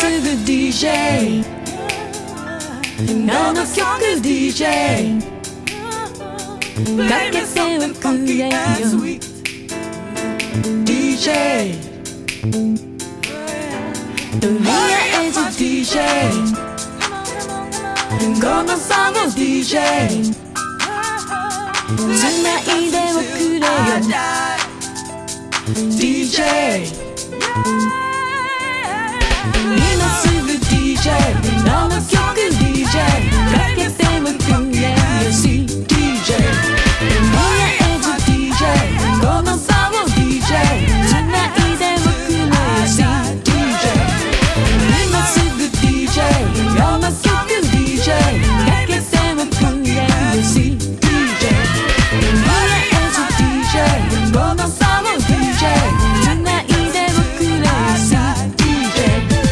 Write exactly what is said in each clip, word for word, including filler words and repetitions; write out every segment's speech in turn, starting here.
すぐ ディージェー あの曲 ディージェー かけておくれよ ディージェー とりあえず ディージェー このソング ディージェー つないでおくれよ ディージェー 今すぐ ディージェー あの曲 ディージェー かけておくれよ See ディージェー とりあえず ディージェー このソング ディージェー つないでおくれよ See ディージェー 今すぐ ディージェー あの曲 ディージェー かけておくれよ See ディージェー とりあえず ディージェー このソング ディージェー つないでおくれよ See ディージェー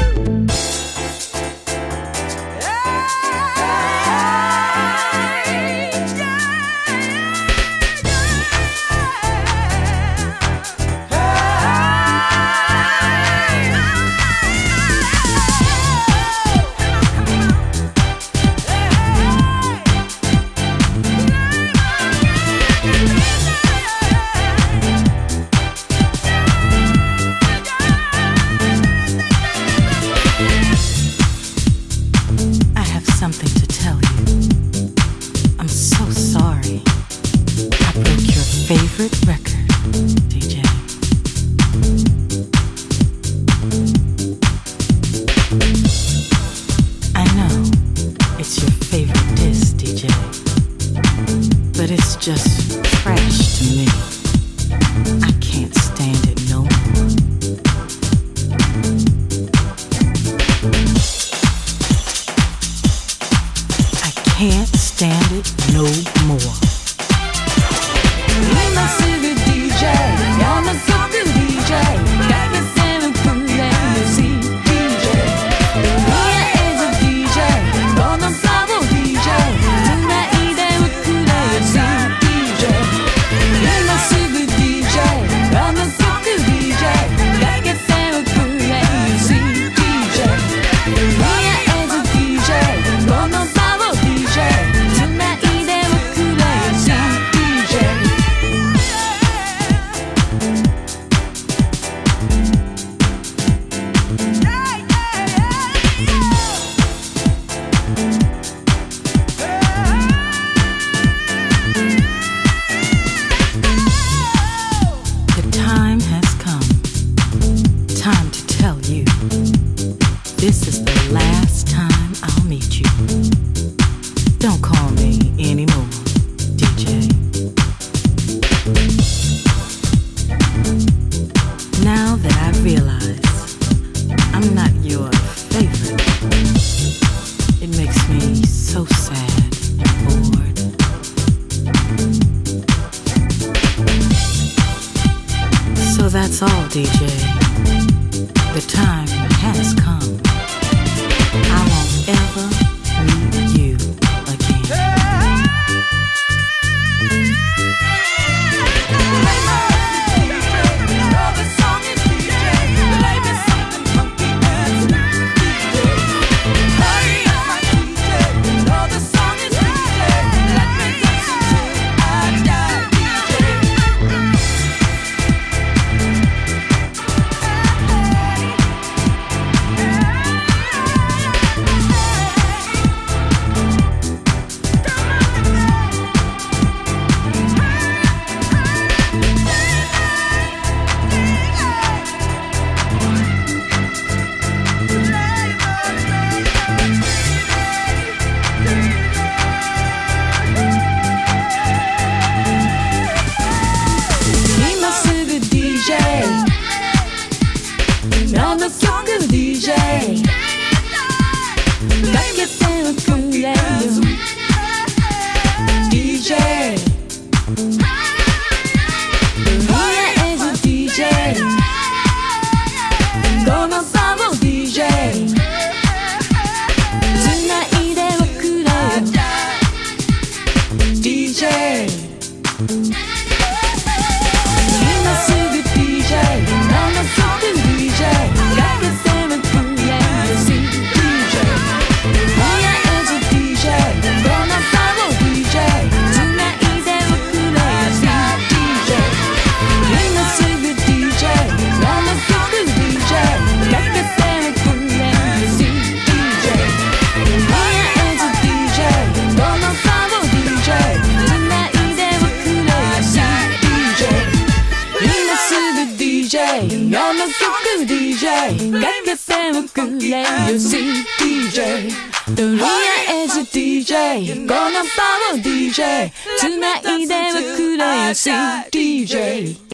曲 ディージェー かけてもくれよ シーディージェー とりあえず ディージェー この場を ディージェー 繋いでもくれよ シーディージェー